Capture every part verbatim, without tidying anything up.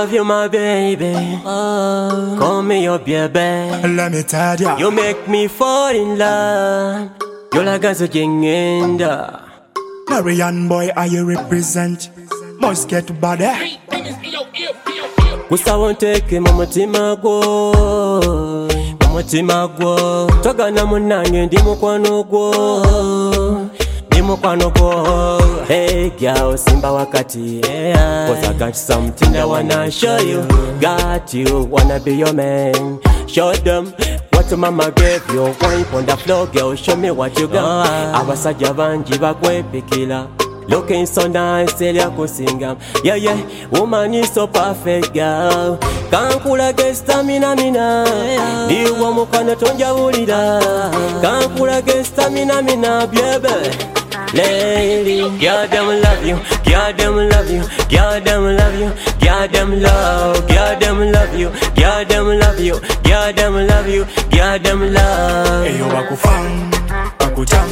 love you, my baby. Oh, call me your baby. Let me tell ya, you make me fall in love. You're like a jingenda. Narian boy, are you represent? Must get body. Gusa won't take him, mama timagwo. Mama timagwo. Toga na munange, ndimo kwa nogwo. Ndimo kwa nogwo. Hey girl, simba wakati, yeah. Cause I got something I wanna show you. Got you, wanna be your man. Show them what your mama gave you. Wine on the floor, girl, show me what you got. Abasajja bangi bakwepikira. Looking so nice, Celia kusinga. Yeah, yeah, woman is so perfect, girl. Kankula get stamina, mina. Diwa mukana tonja ulida. Kankula get stamina, mina, baby. Lady, girl, them love you, girl, them love you, girl, them love you, girl, them love, girl, them love you, girl, them love you, girl, them love you, girl, them love. Eyo bakufang, bakuchang.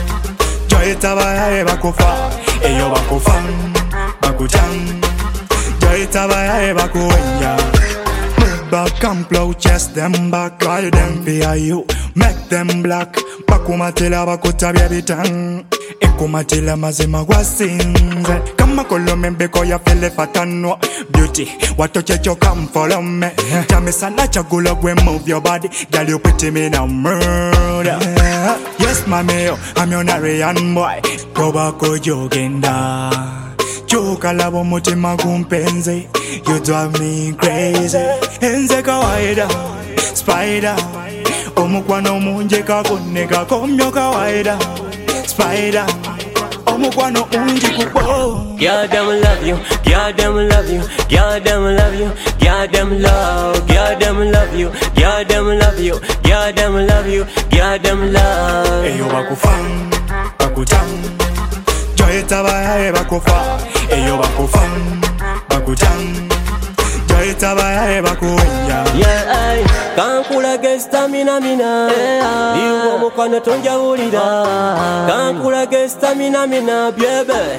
Joy tabaya bakufa. Eyo bakufang, bakuchang. Joy tabaya bakuwenya. Move back and plow chest them back. Call them for you, make them black. Bakumatila bakutabia bitang. Ekumatila mazima gwasinze. Kama kolome mbeko ya fele fatanwa. Beauty, watochecho come follow me. Jamisa chagula gwe move your body. Girl you pretty me now murder. Yes mami, I'm your Narian boy. Probako jogenda. Choka labo mutima kumpenzi. You drive me crazy. Enze kawaida, spider. Omukwano munje kakuneka komyo kawaida. Spider, omukwano unji kupo. Girl, them love you, girl, them love you, girl, them love you, girl, them love, girl, them love you, girl, them love you, girl, them love you, girl, them love. Eyo bakufang, bakuchang. Joy tabaya bakufa. Eyo bakufang, bakuchang. Joy tabaya bakuwenya. Yeah, ay, kankula get stamina, mina. Diwa mukana tonja ulida. Kankula get stamina, mina, baby.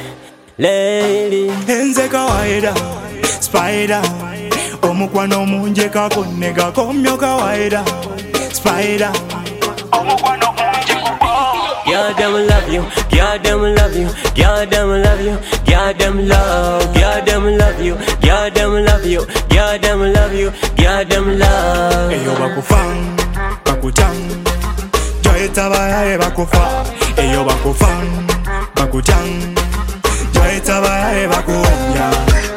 Lady, enze kawaida, spider. Omukwano munje kakuneka komyo kawaida. Spider, omukwano munje kupo. girl, them love you, girl, them love you, girl, them love you, girl, them love, girl, them love you, girl, them love you, girl, them love you, girl, them love. Eyo bakufang, bakuchang. Joy tabaya bakufa. Eyo bakufang, bakuchang. Joy tabaya bakuwenya.